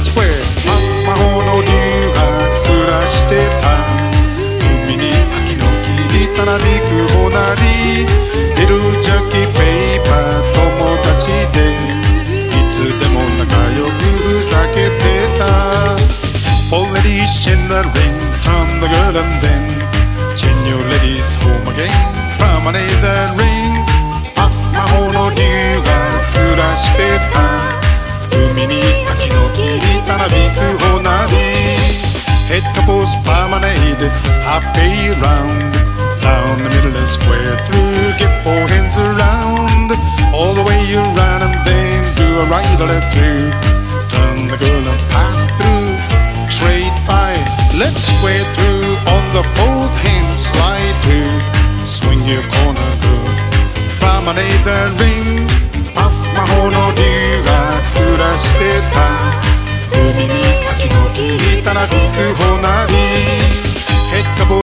スクエア魔法の竜が暮らしてた海に秋の霧たなびくほなりエルジャキペーパー友達でいつでも仲良くふざけてた Already in the ring from the girl and then Chain your ladies home again from another ring 魔法の竜が暮らしてた海に秋の霧たなびくほなり Head couples promenade halfway round Down the middle of the square through get four hands around All the way around and then do a right or left through Turn the girl and pass through Straight by Let's square through On the fourth hand slide through Swing your corner good Promenade the ring 魔法の竜が暮らしてた海に秋の霧たなびくほなり